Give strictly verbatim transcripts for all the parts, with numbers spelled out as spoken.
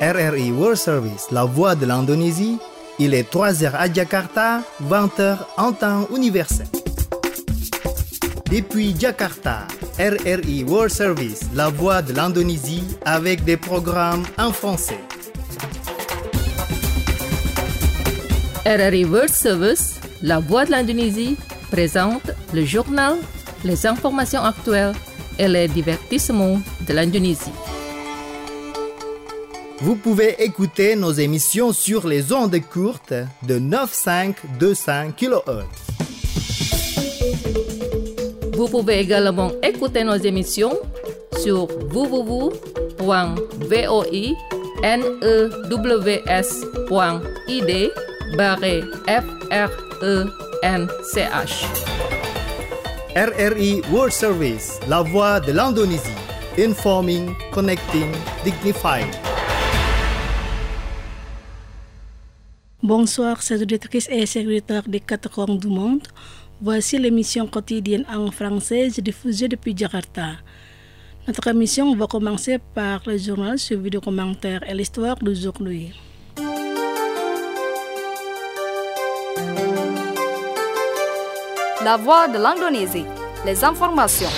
R R I World Service, la voix de l'Indonésie. Il est trois heures à Jakarta, vingt heures en temps universel. Depuis Jakarta, R R I World Service, la voix de l'Indonésie, avec des programmes en français. R R I World Service, la voix de l'Indonésie, présente le journal, les informations actuelles et les divertissements de l'Indonésie. Vous pouvez écouter nos émissions sur les ondes courtes de neuf virgule cinq deux cinq kilohertz. Vous pouvez également écouter nos émissions sur w w w point voinews point id barre f r e n c h. R R I World Service, la voix de l'Indonésie. Informing, connecting, dignifying. Bonsoir, chers auditrices et chers auditeurs des quatre coins du monde. Voici l'émission quotidienne en français diffusée depuis Jakarta. Notre émission va commencer par le journal suivi de commentaires et l'histoire d'aujourd'hui. La voix de l'Indonésie, les informations.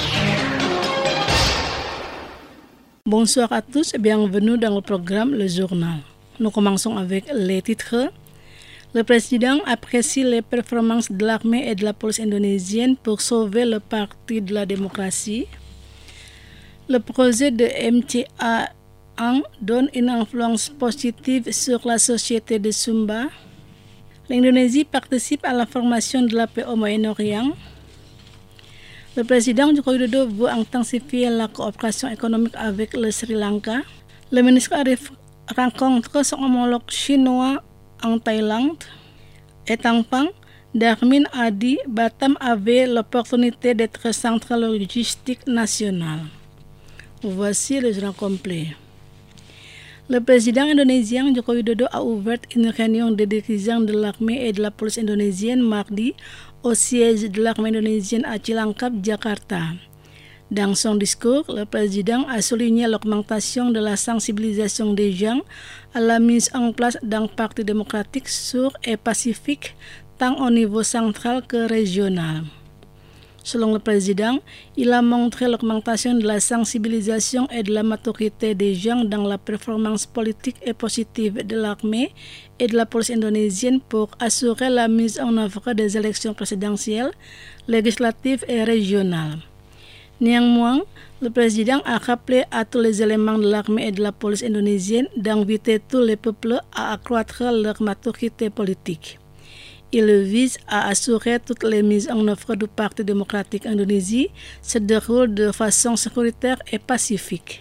Bonsoir à tous et bienvenue dans le programme Le Journal. Nous commençons avec les titres. Le président apprécie les performances de l'armée et de la police indonésienne pour sauver le parti de la démocratie. Le projet de M T A un donne une influence positive sur la société de Sumba. L'Indonésie participe à la formation de la paix au Moyen-Orient. Le président Joko Widodo veut intensifier la coopération économique avec le Sri Lanka. Le ministre Arif rencontre son homologue chinois en Thaïlande. Et enfin, Darmin a dit Batam avait l'opportunité d'être centre logistique national. Voici le journal complet. Le président indonésien Joko Widodo a ouvert une réunion des dirigeants de l'armée et de la police indonésienne mardi au siège de l'armée indonésienne à Cilangkap, Jakarta. Dans son discours, le président a souligné l'augmentation de la sensibilisation des gens à la mise en place d'un parti démocratique sûr et pacifique, tant au niveau central que régional. Selon le président, il a montré l'augmentation de la sensibilisation et de la maturité des gens dans la performance politique et positive de l'armée et de la police indonésienne pour assurer la mise en œuvre des élections présidentielles, législatives et régionales. Néanmoins, le président a rappelé à tous les éléments de l'armée et de la police indonésienne d'inviter tous les peuples à accroître leur maturité politique. Il vise à assurer toutes les mises en œuvre du Parti démocratique Indonésie se déroulent de façon sécuritaire et pacifique.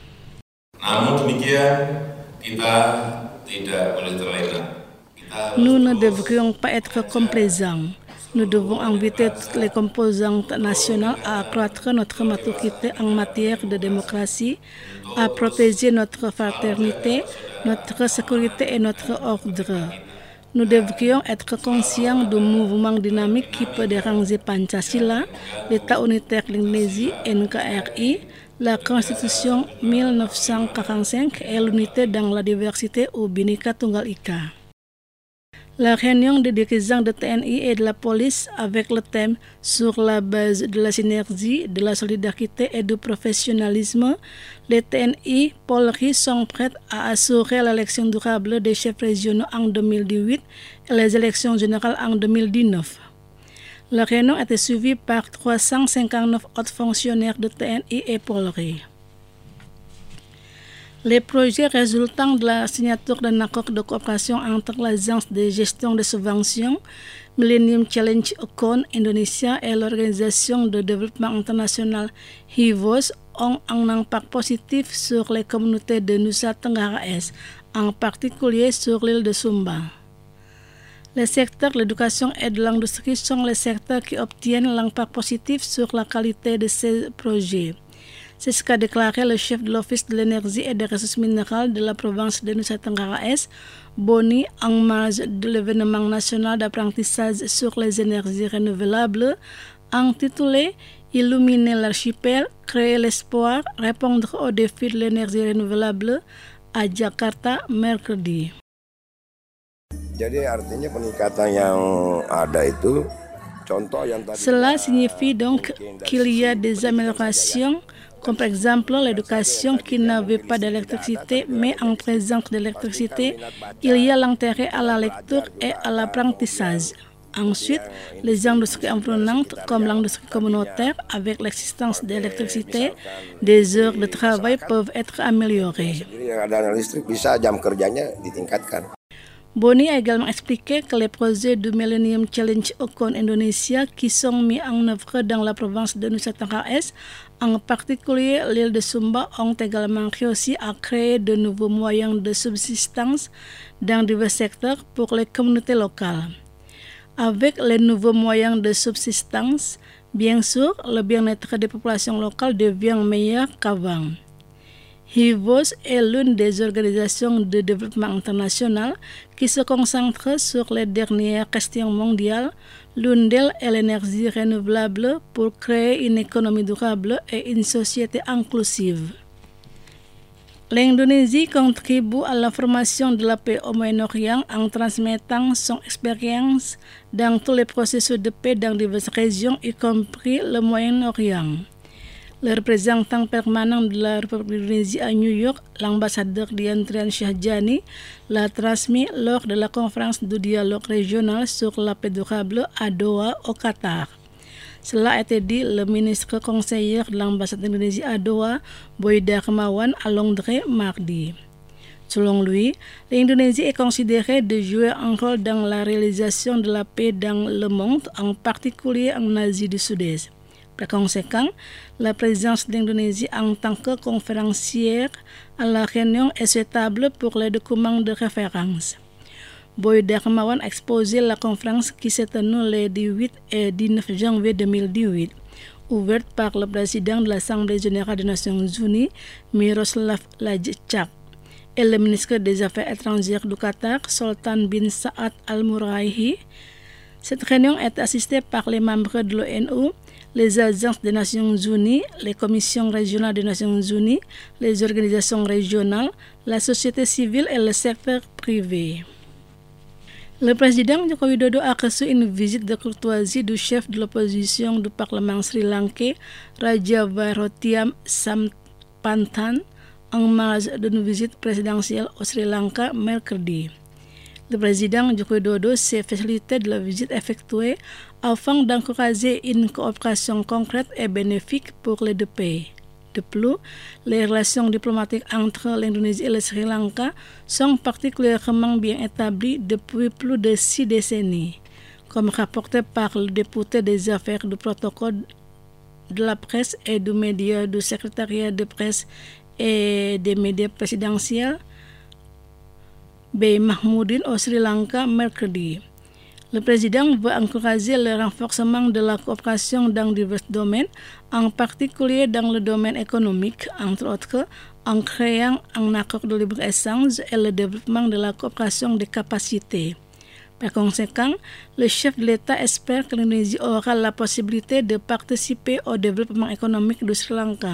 Nous ne devrions pas être complaisants. Nous devons inviter toutes les composantes nationales à accroître notre maturité en matière de démocratie, à protéger notre fraternité, notre sécurité et notre ordre. Nous devrions être conscients du mouvement dynamique qui peut déranger Pancasila, l'État unitaire de l'Indonésie, N K R I, la Constitution mille neuf cent quarante-cinq et l'unité dans la diversité ou Bhinneka Tunggal Ika. La réunion des dirigeants de T N I et de la police avec le thème « Sur la base de la synergie, de la solidarité et du professionnalisme », les T N I Polri sont prêts à assurer l'élection durable des chefs régionaux en deux mille dix-huit et les élections générales en deux mille dix-neuf. La réunion a été suivie par trois cent cinquante-neuf autres fonctionnaires de T N I et Polri. Les projets résultant de la signature d'un accord de coopération entre l'Agence de gestion des subventions, Millennium Challenge Account Indonesia et l'Organisation de développement international H I V O S ont un impact positif sur les communautés de Nusa Tenggara Est, en particulier sur l'île de Sumba. Les secteurs de l'éducation et de l'industrie sont les secteurs qui obtiennent l'impact positif sur la qualité de ces projets. C'est ce qu'a déclaré le chef de l'Office de l'énergie et des ressources minérales de la province de Nusa Tenggara Est, Boni, en marge de l'événement national d'apprentissage sur les énergies renouvelables, intitulé « Illuminer l'archipel, créer l'espoir, répondre aux défis de l'énergie renouvelable » à Jakarta mercredi. Jadi artinya peningkatan yang ada itu contoh yang tadi. Cela signifie donc qu'il y a des améliorations, comme par exemple l'éducation qui n'avait pas d'électricité, mais en présence d'électricité, il y a l'intérêt à la lecture et à l'apprentissage. Ensuite, les industries environnantes comme l'industrie communautaire avec l'existence d'électricité, des heures de travail peuvent être améliorées. Boni a également expliqué que les projets du Millennium Challenge Ocon Indonesia qui sont mis en œuvre dans la province de Nusa Tenggara Est, en particulier l'île de Sumba, ont également réussi à créer de nouveaux moyens de subsistance dans divers secteurs pour les communautés locales. Avec les nouveaux moyens de subsistance, bien sûr, le bien-être des populations locales devient meilleur qu'avant. HIVOS est l'une des organisations de développement international qui se concentre sur les dernières questions mondiales. L'une d'elles est l'énergie renouvelable pour créer une économie durable et une société inclusive. L'Indonésie contribue à la formation de la paix au Moyen-Orient en transmettant son expérience dans tous les processus de paix dans diverses régions, y compris le Moyen-Orient. Le représentant permanent de la République d'Indonésie à New York, l'ambassadeur Dian Trian Shahjani, l'a transmis lors de la conférence du dialogue régional sur la paix durable à Doha, au Qatar. Cela a été dit le ministre conseiller de l'ambassade d'Indonésie à Doha, Boy Darmawan, à Londres mardi. Selon lui, l'Indonésie est considérée de jouer un rôle dans la réalisation de la paix dans le monde, en particulier en Asie du Sud-Est. Par conséquent, la présence d'Indonésie en tant que conférencière à la réunion est souhaitable pour les documents de référence. Boy Darmawan a exposé la conférence qui s'est tenue les dix-huit et dix-neuf janvier deux mille dix-huit, ouverte par le président de l'Assemblée générale des Nations unies, Miroslav Lajcak, et le ministre des Affaires étrangères du Qatar, Sultan bin Saad Al Muraihi. Cette réunion est assistée par les membres de l'ONU, les agences des Nations unies, les commissions régionales des Nations unies, les organisations régionales, la société civile et le secteur privé. Le président Joko Widodo a reçu une visite de courtoisie du chef de l'opposition du Parlement sri-lankais, Rajavarotiam Sampanthan, en marge d'une visite présidentielle au Sri Lanka mercredi. Le président Joko Widodo s'est félicité de la visite effectuée afin d'encourager une coopération concrète et bénéfique pour les deux pays. De plus, les relations diplomatiques entre l'Indonésie et le Sri Lanka sont particulièrement bien établies depuis plus de six décennies, comme rapporté par le député des affaires du protocole de la presse et du média du secrétariat de presse et des médias présidentiels, B. Mahmoudin au Sri Lanka mercredi. Le président veut encourager le renforcement de la coopération dans divers domaines, en particulier dans le domaine économique, entre autres, en créant un accord de libre-échange et le développement de la coopération des capacités. Par conséquent, le chef de l'État espère que l'Indonésie aura la possibilité de participer au développement économique du Sri Lanka.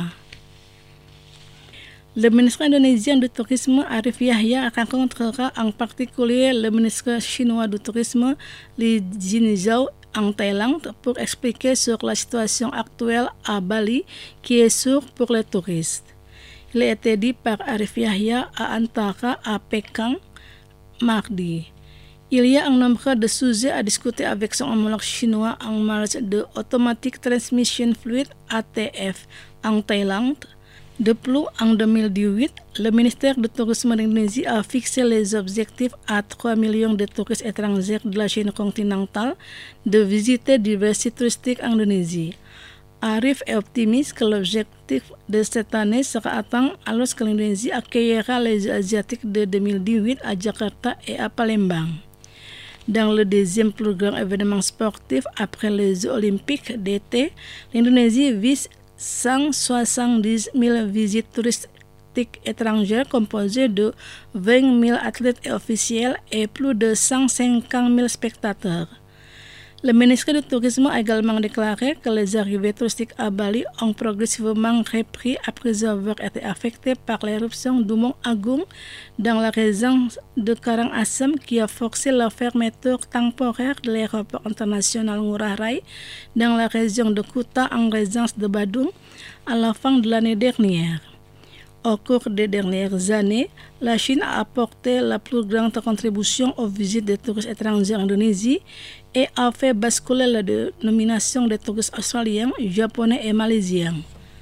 Le ministre indonésien du Tourisme, Arif Yahya, rencontrera en particulier le ministre chinois du Tourisme, Li Jinzhou, en Thaïlande pour expliquer sur la situation actuelle à Bali qui est sûre pour les touristes. Il a été dit par Arif Yahya à Antara à Pékin mardi. Il y a un nombre de sujets à discuter avec son homologue chinois en marge de Automatic Transmission Fluid A T F en Thaïlande. De plus, en deux mille dix-huit, le ministère du Tourisme d'Indonésie a fixé les objectifs à trois millions de touristes étrangers de la Chine continentale de visiter divers sites touristiques en Indonésie. Arif est optimiste que l'objectif de cette année sera atteint alors que l'Indonésie accueillera les Jeux asiatiques de deux mille dix-huit à Jakarta et à Palembang. Dans le deuxième plus grand événement sportif après les Jeux olympiques d'été, l'Indonésie vise cent soixante-dix mille visites touristiques étrangères composées de vingt mille athlètes et officiels et plus de cent cinquante mille spectateurs. Le ministre du Tourisme a également déclaré que les arrivées touristiques à Bali ont progressivement repris après avoir été affectées par l'éruption du mont Agung dans la région de Karangasem qui a forcé la fermeture temporaire de l'aéroport international Ngurah Rai dans la région de Kuta en résidence de Badung à la fin de l'année dernière. Au cours des dernières années, la Chine a apporté la plus grande contribution aux visites des touristes étrangers en Indonésie et a fait basculer la dénomination des touristes australiens, japonais et malaisiens.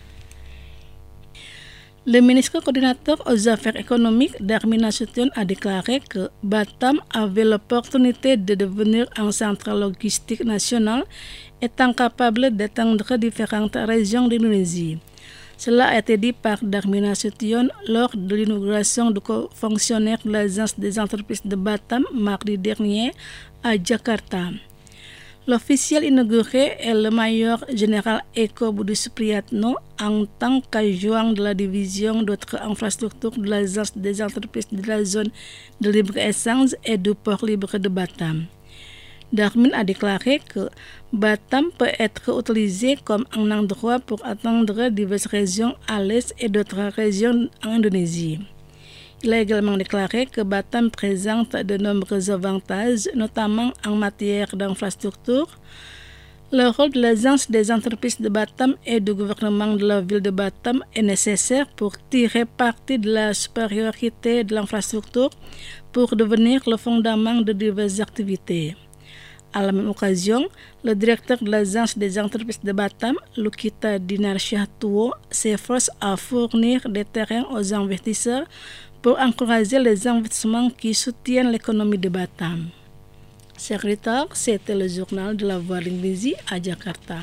Le ministre coordinateur aux affaires économiques, Darmin Nasution, a déclaré que Batam avait l'opportunité de devenir un centre logistique national étant capable d'étendre différentes régions d'Indonésie. Cela a été dit par Darmin Nasution lors de l'inauguration du co-fonctionnaire de l'Agence des entreprises de Batam mardi dernier à Jakarta. L'officiel inauguré est le major général Eko Budi Supriyatno en tant qu'adjoint de la division d'autres infrastructures de l'Agence des entreprises de la zone de libre-échange et du port libre de Batam. Darmin a déclaré que Batam peut être utilisé comme un endroit pour atteindre diverses régions à l'est et d'autres régions en Indonésie. Il a également déclaré que Batam présente de nombreux avantages, notamment en matière d'infrastructure. Le rôle de l'Agence des entreprises de Batam et du gouvernement de la ville de Batam est nécessaire pour tirer parti de la supériorité de l'infrastructure pour devenir le fondement de diverses activités. À la même occasion, le directeur de l'Agence des entreprises de Batam, Lukita Dinarsyah Tuwo, s'efforce à fournir des terrains aux investisseurs pour encourager les investissements qui soutiennent l'économie de Batam. Chers auditeurs, c'était le journal de la Voix de l'Indonésie à Jakarta.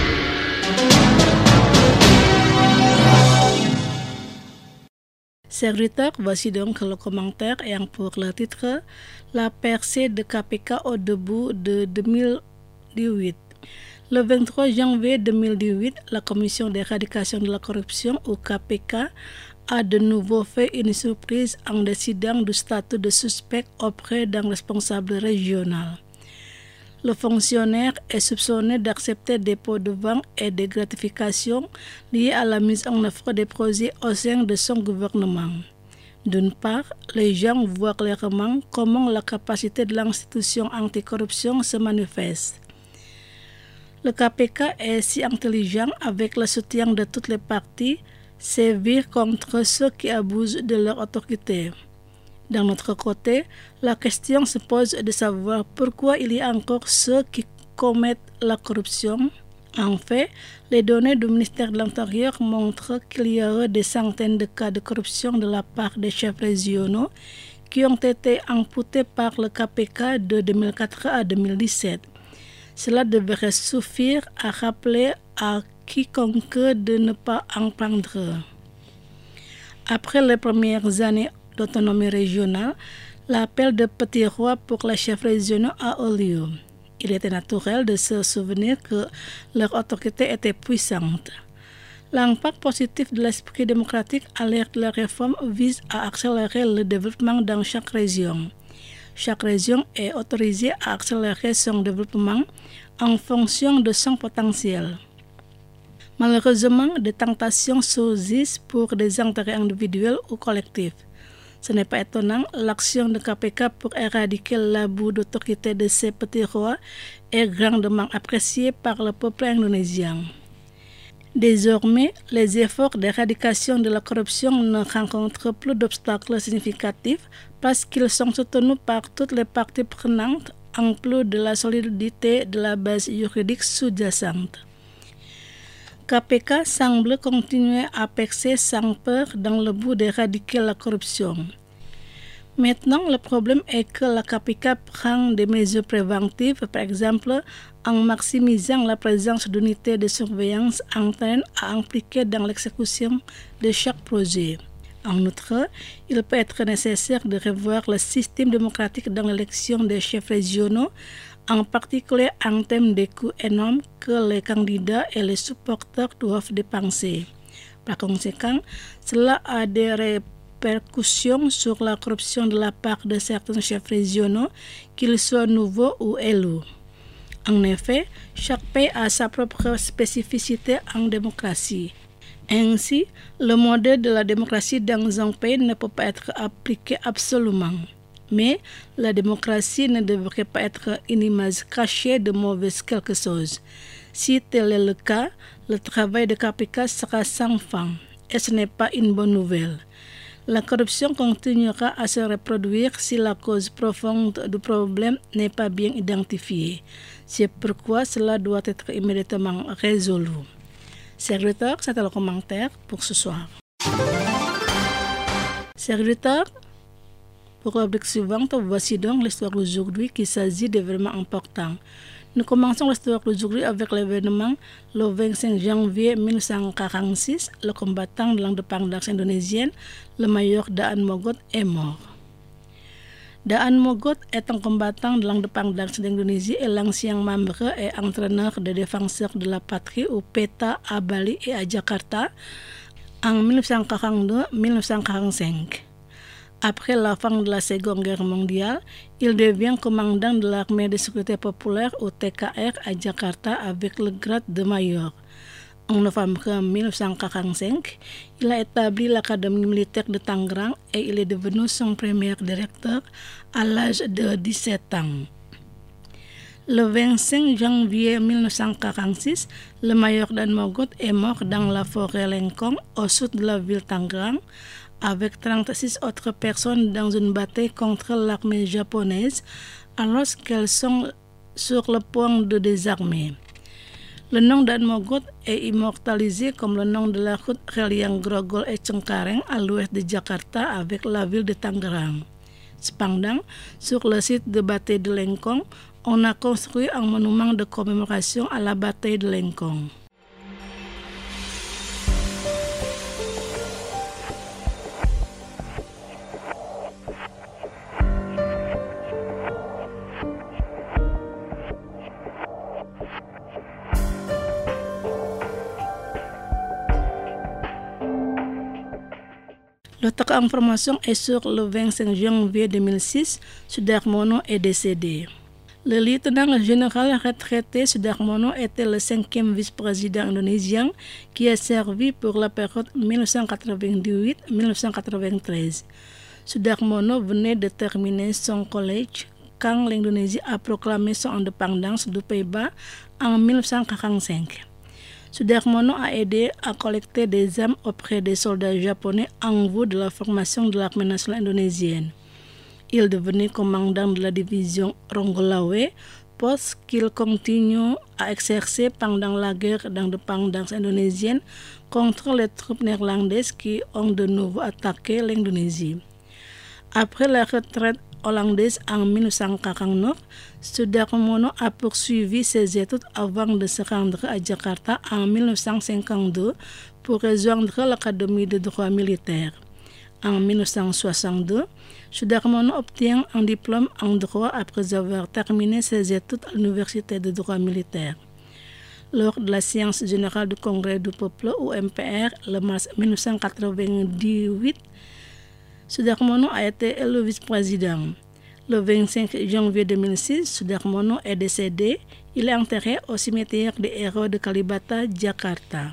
Chers auditeurs, voici donc le commentaire ayant pour le titre La percée de K P K au début de deux mille dix-huit. Le vingt-trois janvier deux mille dix-huit, la Commission d'éradication de la corruption ou K P K a de nouveau fait une surprise en décidant du statut de suspect auprès d'un responsable régional. Le fonctionnaire est soupçonné d'accepter des pots de vente et des gratifications liées à la mise en œuvre des projets au sein de son gouvernement. D'une part, les gens voient clairement comment la capacité de l'institution anticorruption se manifeste. Le K P K est si intelligent avec le soutien de toutes les parties, sévir contre ceux qui abusent de leur autorité. D'un autre côté, la question se pose de savoir pourquoi il y a encore ceux qui commettent la corruption. En fait, les données du ministère de l'Intérieur montrent qu'il y a eu des centaines de cas de corruption de la part des chefs régionaux qui ont été imputés par le K P K de deux mille quatre à deux mille dix-sept. Cela devrait suffire à rappeler à quiconque de ne pas en prendre. Après les premières années d'autonomie régionale, l'appel de petits rois pour les chefs régionaux a eu lieu. Il était naturel de se souvenir que leur autorité était puissante. L'impact positif de l'esprit démocratique à l'ère de la réforme vise à accélérer le développement dans chaque région. Chaque région est autorisée à accélérer son développement en fonction de son potentiel. Malheureusement, des tentations surgissent pour des intérêts individuels ou collectifs. Ce n'est pas étonnant, l'action de K P K pour éradiquer l'abus d'autorité de ces petits rois est grandement appréciée par le peuple indonésien. Désormais, les efforts d'éradication de la corruption ne rencontrent plus d'obstacles significatifs parce qu'ils sont soutenus par toutes les parties prenantes, en plus de la solidité de la base juridique sous-jacente. K P K semble continuer à percer sans peur dans le but d'éradiquer la corruption. Maintenant, le problème est que la K P K prend des mesures préventives, par exemple en maximisant la présence d'unités de surveillance internes à impliquer dans l'exécution de chaque projet. En outre, il peut être nécessaire de revoir le système démocratique dans l'élection des chefs régionaux, en particulier en termes des coûts énormes que les candidats et les supporters doivent dépenser. Par conséquent, cela a des répercussions sur la corruption de la part de certains chefs régionaux, qu'ils soient nouveaux ou élus. En effet, chaque pays a sa propre spécificité en démocratie. Ainsi, le modèle de la démocratie dans un pays ne peut pas être appliqué absolument. Mais la démocratie ne devrait pas être une image cachée de mauvaise quelque chose. Si tel est le cas, le travail de K P K sera sans fin, et ce n'est pas une bonne nouvelle. La corruption continuera à se reproduire si la cause profonde du problème n'est pas bien identifiée. C'est pourquoi cela doit être immédiatement résolu. Serviteur, c'était le commentaire pour ce soir. Serviteur, pour la rubrique suivante, voici donc l'histoire d'aujourd'hui qui s'agit d'événements importants. Nous commençons l'histoire d'aujourd'hui avec l'événement le vingt-cinq janvier mille neuf cent quarante-six. Le combattant de l'indépendance indonésienne, le major Daan Mogot, est mort. Daan Mogot est un combattant de l'indépendance d'Indonésie et l'ancien membre et entraîneur des défenseurs de la patrie au PETA à Bali et à Jakarta en mille neuf cent quarante-deux à mille neuf cent quarante-cinq. Après la fin de la Seconde Guerre mondiale, il devient commandant de l'armée de sécurité populaire au T K R à Jakarta avec le grade de major. En novembre mille neuf cent quarante-cinq, il a établi l'académie militaire de Tangerang et il est devenu son premier directeur à l'âge de dix-sept ans. Le vingt-cinq janvier mille neuf cent quarante-six, le major Daan Mogot est mort dans la forêt Lengkong au sud de la ville Tangerang avec trente-six autres personnes dans une bataille contre l'armée japonaise alors qu'elles sont sur le point de désarmer. Le nom Daan Mogot est immortalisé comme le nom de la route reliant Grogol et Cengkareng à l'ouest de Jakarta avec la ville de Tangerang. Cependant, sur le site de bataille de Lengkong, on a construit un monument de commémoration à la bataille de Lengkong. L'autre information est sur le vingt-cinq janvier deux mille six, Sudarmono est décédé. Le lieutenant général retraité Sudarmono était le cinquième vice-président indonésien qui a servi pour la période mille neuf cent quatre-vingt-dix-huit à mille neuf cent quatre-vingt-treize. Sudarmono venait de terminer son collège quand l'Indonésie a proclamé son indépendance du Pays-Bas en mille neuf cent quarante-cinq. Sudarmono a aidé à collecter des armes auprès des soldats japonais en vue de la formation de l'armée nationale indonésienne. Il devenait commandant de la division Ronggolawe, poste qu'il continue à exercer pendant la guerre d'indépendance indonésienne contre les troupes néerlandaises qui ont de nouveau attaqué l'Indonésie. Après la retraite hollandaise en mille neuf cent quarante-neuf, Sudarmono a poursuivi ses études avant de se rendre à Jakarta en mille neuf cent cinquante-deux pour rejoindre l'Académie de droit militaire. En mille neuf cent soixante-deux, Sudarmono obtient un diplôme en droit après avoir terminé ses études à l'Université de droit militaire. Lors de la séance générale du Congrès du peuple ou M P R le mars mille neuf cent quatre-vingt-dix-huit, Sudarmono a été élu vice-président. Le vingt-cinq janvier deux mille six, Sudarmono est décédé. Il est enterré au cimetière des héros de Kalibata, Jakarta.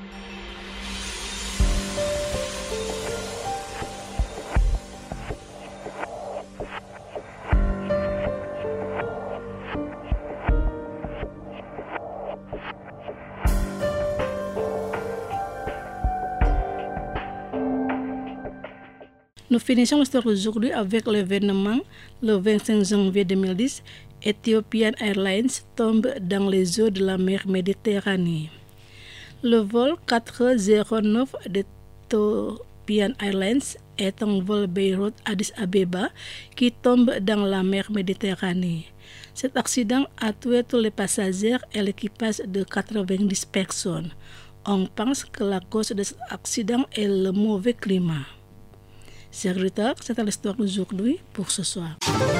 Nous finissons l'histoire d'aujourd'hui avec l'événement le vingt-cinq janvier deux mille dix. Ethiopian Airlines tombe dans les eaux de la mer Méditerranée. Le vol quatre zéro neuf d'Ethiopian Airlines est un vol Beyrouth-Addis Abeba qui tombe dans la mer Méditerranée. Cet accident a tué tous les passagers et l'équipage de quatre-vingt-dix personnes. On pense que la cause de cet accident est le mauvais climat. Chers auditeurs, c'était l'histoire d'aujourd'hui pour ce soir.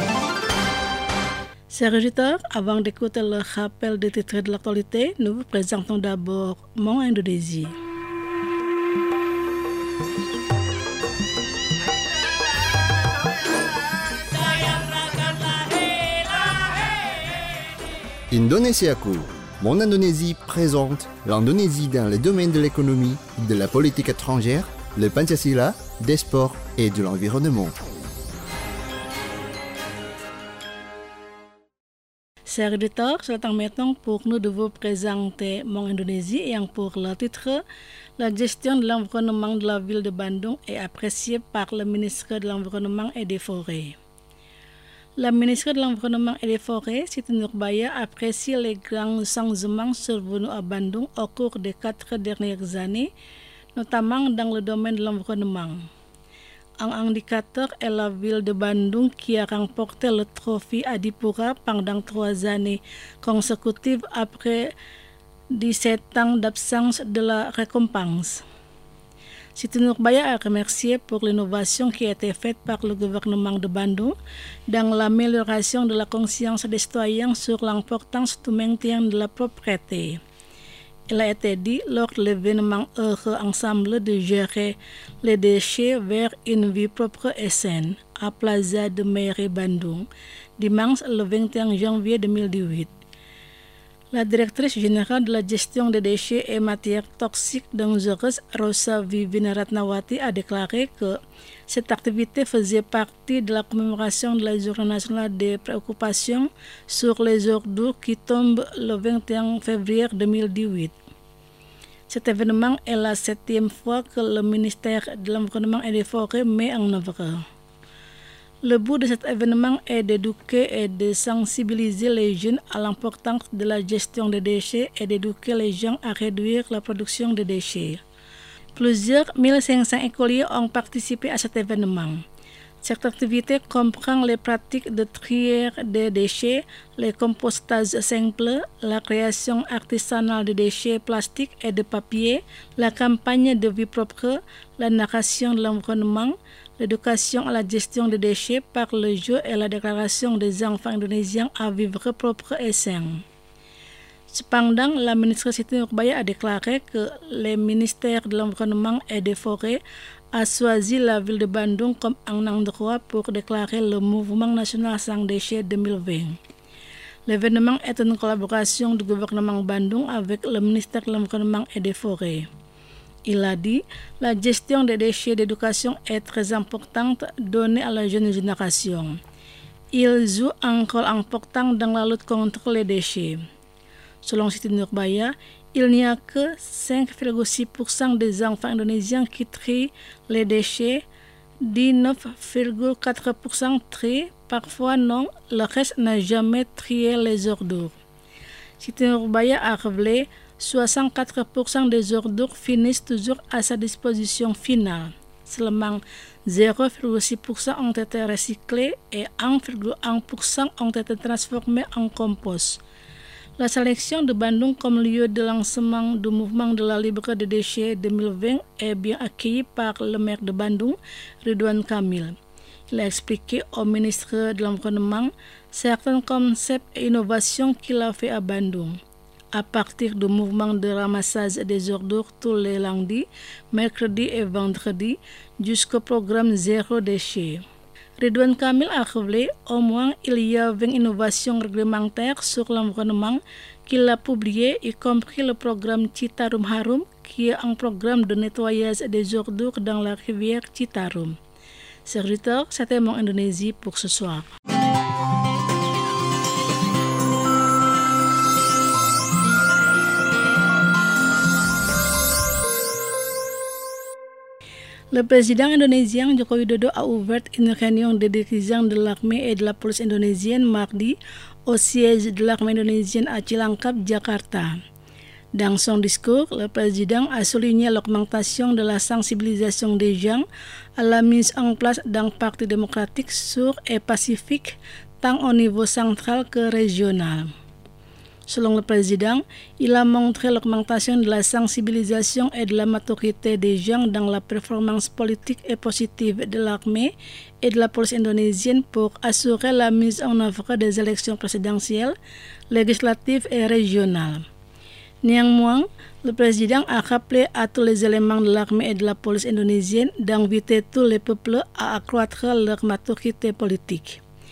Chers auditeurs, avant d'écouter le rappel des titres de l'actualité, nous vous présentons d'abord Mon Indonésie. Indonesiaku, Mon Indonésie présente l'Indonésie dans les domaines de l'économie, de la politique étrangère, le Pancasila, des sports et de l'environnement. Chers auditeurs, c'est le temps maintenant pour nous de vous présenter Mon Indonésie et pour le titre, la gestion de l'environnement de la ville de Bandung est appréciée par le ministre de l'Environnement et des Forêts. La ministre de l'Environnement et des Forêts, Siti Nurbaya, apprécie les grands changements survenus à Bandung au cours des quatre dernières années, notamment dans le domaine de l'environnement. Un indicateur est la ville de Bandung qui a remporté le trophée Adipura pendant trois années consécutives après dix-sept ans d'absence de la récompense. Siti Nurbaya a remercié pour l'innovation qui a été faite par le gouvernement de Bandung dans l'amélioration de la conscience des citoyens sur l'importance du maintien de la propriété. Il a été dit lors de l'événement heureux ensemble de gérer les déchets vers une vie propre et saine à Plaza de Mairie Bandung, dimanche le vingt et un janvier deux mille dix-huit. La directrice générale de la gestion des déchets et matières toxiques dangereuses, Rosa Vivina Ratnawati, a déclaré que cette activité faisait partie de la commémoration de la Journée nationale des préoccupations sur les ordures qui tombe le vingt et un février deux mille dix-huit. Cet événement est la septième fois que le ministère de l'Environnement et des Forêts met en œuvre. Le but de cet événement est d'éduquer et de sensibiliser les jeunes à l'importance de la gestion des déchets et d'éduquer les gens à réduire la production de déchets. Plusieurs mille cinq cents écoliers ont participé à cet événement. Cette activité comprend les pratiques de tri des déchets, les compostages simples, la création artisanale de déchets plastiques et de papier, la campagne de vie propre, la narration de l'environnement, l'éducation à la gestion des déchets par le jeu et la déclaration des enfants indonésiens à vivre propre et sain. Cependant, la ministre Siti Nurbaya a déclaré que le ministère de l'Environnement et des Forêts a choisi la ville de Bandung comme un endroit pour déclarer le mouvement national sans déchets deux mille vingt. L'événement est une collaboration du gouvernement Bandung avec le ministère de l'Environnement et des Forêts. Il a dit, la gestion des déchets d'éducation est très importante donnée à la jeune génération. Il joue un rôle important dans la lutte contre les déchets. Selon Siti Nurbaya, il n'y a que cinq virgule six pour cent des enfants indonésiens qui trient les déchets, dix-neuf virgule quatre pour cent trient, parfois non, le reste n'a jamais trié les ordures. Siti Nurbaya a révélé soixante-quatre pour cent des ordures finissent toujours à sa disposition finale. Seulement zéro virgule six pour cent ont été recyclés et un virgule un pour cent ont été transformés en compost. La sélection de Bandung comme lieu de lancement du mouvement de la libre des déchets deux mille vingt est bien accueillie par le maire de Bandung, Ridwan Kamil. Il a expliqué au ministre de l'Environnement certains concepts et innovations qu'il a fait à Bandung. À partir du mouvement de ramassage des ordures tous les lundis, mercredis et vendredis, jusqu'au programme Zéro déchet. Ridwan Kamil a révélé au moins il y a vingt innovations réglementaires sur l'environnement qu'il a publiées, y compris le programme Citarum Harum, qui est un programme de nettoyage des ordures dans la rivière Citarum. Serviteur, c'était Mon Indonésie pour ce soir. Le président indonésien Joko Widodo a ouvert une réunion des dirigeants de l'armée et de la police indonésienne mardi au siège de l'armée indonésienne à Cilangkap, Jakarta. Dans son discours, le président a souligné l'augmentation de la sensibilisation des gens à la mise en place d'un parti démocratique sûr et pacifique, tant au niveau central que régional. Selon le président, il a montré l'augmentation de la sensibilisation et de la maturité des gens dans la performance politique et positive de l'armée et de la police indonésienne pour assurer la mise en œuvre des élections présidentielles, législatives et régionales. Néanmoins, le président a rappelé à tous les éléments de l'armée et de la police indonésienne d'inviter tous les peuples à accroître leur maturité politique.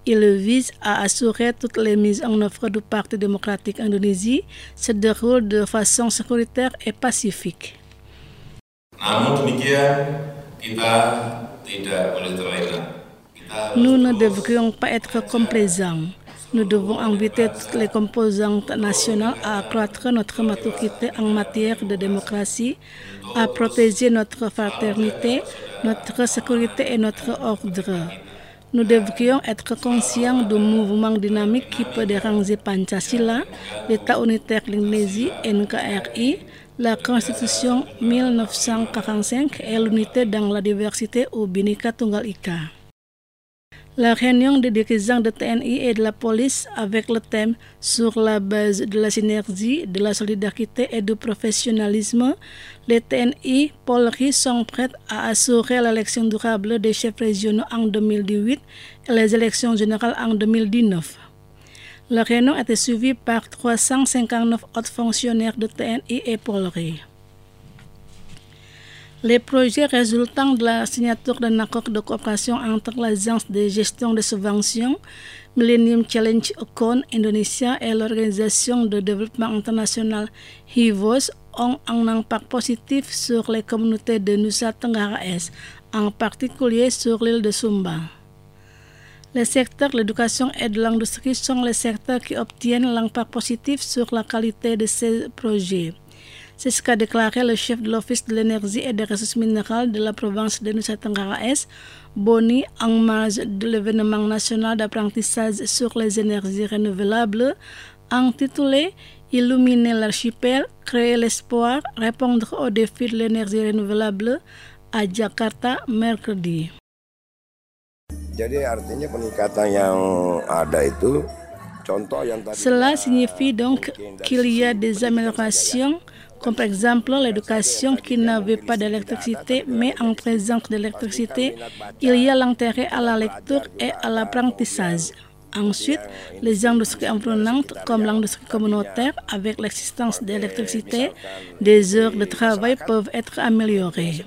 Il vise à assurer toutes les mises en œuvre du Parti démocratique Indonésie se déroulent de façon sécuritaire et pacifique. Namun demikian, kita tidak boleh terlena. Nous ne devrions pas être complaisants. Nous devons inviter toutes les composantes nationales à accroître notre maturité en matière de démocratie, à protéger notre fraternité, notre sécurité et notre ordre. Nous devrions être conscients du mouvement dynamique qui peut déranger Pancasila, l'État unitaire de l'Indonésie, N K R I, la Constitution mille neuf cent quarante-cinq et l'unité dans la diversité ou Bhinneka Tunggal Ika. La réunion des dirigeants de T N I et de la police avec le thème « Sur la base de la synergie, de la solidarité et du professionnalisme », les T N I Polri sont prêts à assurer l'élection durable des chefs régionaux en deux mille dix-huit et les élections générales en deux mille dix-neuf. La réunion était suivie par trois cent cinquante-neuf autres fonctionnaires de T N I et Polri. Les projets résultant de la signature d'un accord de coopération entre l'Agence de gestion des subventions, Millennium Challenge Account Indonesia et l'Organisation de développement international H I V O S ont un impact positif sur les communautés de Nusa Tenggara Est, en particulier sur l'île de Sumba. Les secteurs de l'éducation et de l'industrie sont les secteurs qui obtiennent l'impact positif sur la qualité de ces projets. C'est ce qu'a déclaré le chef de l'Office de l'énergie et des ressources minérales de la province de Nusa Tenggara Est, Boni, en marge de l'événement national d'apprentissage sur les énergies renouvelables, intitulé « Illuminer l'archipel, créer l'espoir, répondre aux défis de l'énergie renouvelable » à Jakarta, mercredi. Jadi artinya peningkatan yang ada itu, contoh yang tadi. Cela signifie donc qu'il y a des améliorations, comme par exemple l'éducation qui n'avait pas d'électricité, mais en présence d'électricité, il y a l'intérêt à la lecture et à l'apprentissage. Ensuite, les industries environnantes, comme l'industrie communautaire, avec l'existence d'électricité, des heures de travail peuvent être améliorées.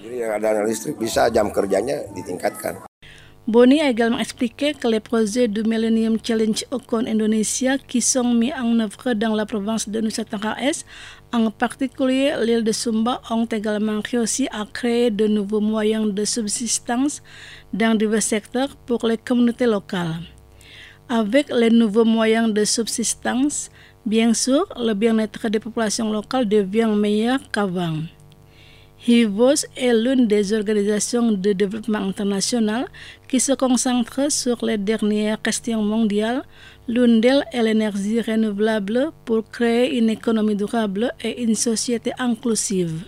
Boni a également expliqué que les projets du Millennium Challenge Account Indonesia qui sont mis en œuvre dans la province de Nusa Tenggara Est, en particulier l'île de Sumba, ont également réussi à créer de nouveaux moyens de subsistance dans divers secteurs pour les communautés locales. Avec les nouveaux moyens de subsistance, bien sûr, le bien-être des populations locales devient meilleur qu'avant. H I V O S est l'une des organisations de développement international qui se concentre sur les dernières questions mondiales. L'une d'elles est l'énergie renouvelable pour créer une économie durable et une société inclusive.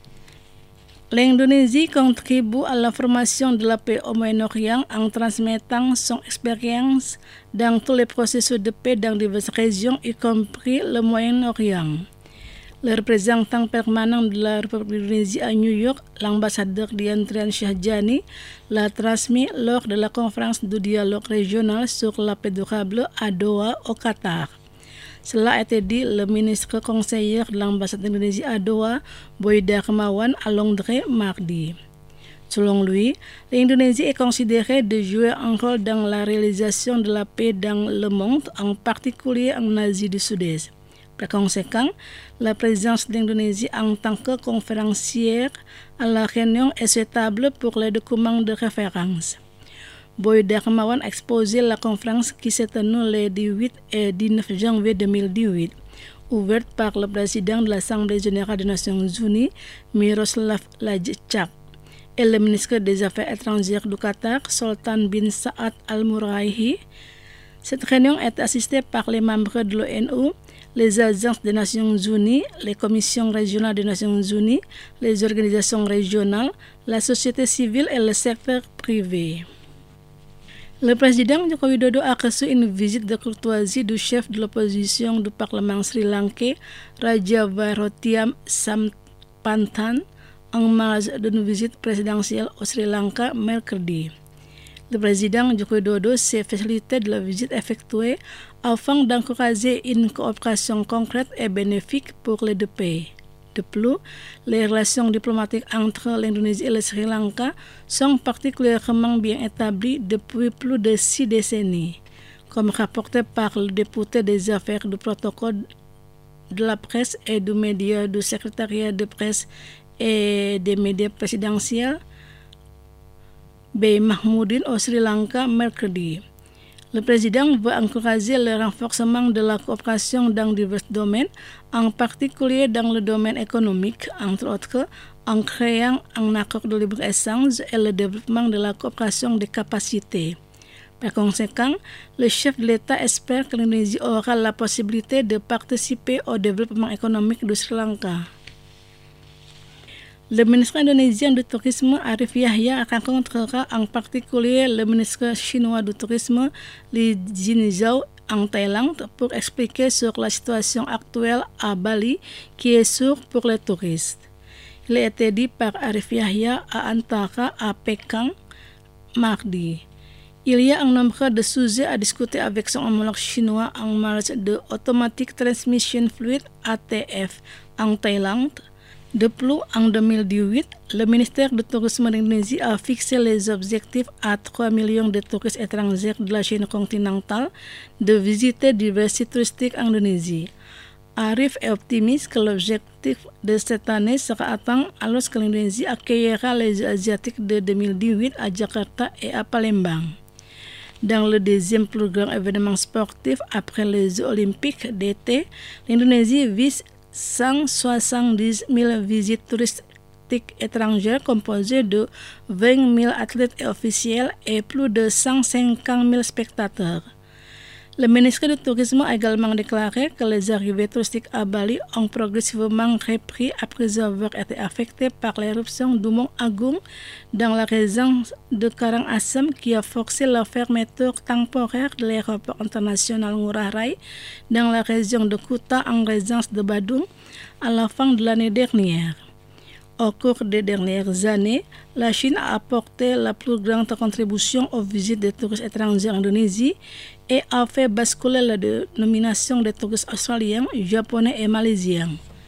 L'Indonésie contribue à la formation de la paix au Moyen-Orient en transmettant son expérience dans tous les processus de paix dans diverses régions, y compris le Moyen-Orient. Le représentant permanent de la République d'Indonésie à New York, l'ambassadeur Dian Trian Shahjani, l'a transmis lors de la conférence du dialogue régional sur la paix durable à Doha, au Qatar. Cela a été dit le ministre conseiller de l'ambassade d'Indonésie à Doha, Boy Darmawan, à Londres, mardi. Selon lui, l'Indonésie est considérée de jouer un rôle dans la réalisation de la paix dans le monde, en particulier en Asie du Sud-Est. Par conséquent, la présence d'Indonésie en tant que conférencière à la réunion est souhaitable pour les documents de référence. Boy Darmawan a exposé la conférence qui s'est tenue les dix-huit et dix-neuf janvier deux mille dix-huit, ouverte par le président de l'Assemblée générale des Nations unies, Miroslav Lajcak, et le ministre des Affaires étrangères du Qatar, Sultan bin Saad Al Muraihi. Cette réunion est assistée par les membres de l'ONU, les agences des Nations unies, les commissions régionales des Nations unies, les organisations régionales, la société civile et le secteur privé. Le président Joko Widodo a reçu une visite de courtoisie du chef de l'opposition du Parlement sri-lankais, Rajawathiam Sampanthan, en marge d'une visite présidentielle au Sri Lanka mercredi. Le président Joko Widodo s'est félicité de la visite effectuée afin d'encourager une coopération concrète et bénéfique pour les deux pays. De plus, les relations diplomatiques entre l'Indonésie et le Sri Lanka sont particulièrement bien établies depuis plus de six décennies. comme rapporté par le député des affaires du protocole de la presse et du média du secrétariat de presse et des médias présidentiels, B. Mahmoudine au Sri Lanka mercredi. Le président veut encourager le renforcement de la coopération dans divers domaines, en particulier dans le domaine économique, entre autres, en créant un accord de libre-échange et le développement de la coopération des capacités. Par conséquent, le chef de l'État espère que l'Indonésie aura la possibilité de participer au développement économique du Sri Lanka. Le ministre indonésien du Tourisme, Arif Yahya, rencontrera en particulier le ministre chinois du Tourisme, Li Jinzhou, en Thaïlande pour expliquer sur la situation actuelle à Bali qui est sûre pour les touristes. Il a été dit par Arif Yahya à Antara à Pékin mardi. Il y a un nombre de sujets à discuter avec son homologue chinois en marge de Automatic Transmission Fluid A T F en Thaïlande. De plus, en deux mille dix-huit, le ministère du Tourisme d'Indonésie a fixé les objectifs à trois millions de touristes étrangers de la Chine continentale de visiter divers sites touristiques en Indonésie. Arif est optimiste que l'objectif de cette année sera atteint alors que l'Indonésie accueillera les Jeux asiatiques de deux mille dix-huit à Jakarta et à Palembang. Dans le deuxième plus grand événement sportif après les Jeux olympiques d'été, l'Indonésie vise cent soixante-dix mille visites touristiques étrangères composées de vingt mille athlètes et officiels et plus de cent cinquante mille spectateurs. Le ministre du Tourisme a également déclaré que les arrivées touristiques à Bali ont progressivement repris après avoir été affectées par l'éruption du mont Agung dans la région de Karangasem qui a forcé la fermeture temporaire de l'aéroport international Ngurah Rai dans la région de Kuta en résidence de Badung à la fin de l'année dernière. Au cours des dernières années, la Chine a apporté la plus grande contribution aux visites des touristes étrangers en Indonésie et a fait basculer la dénomination des touristes australiens, japonais et malaisiens.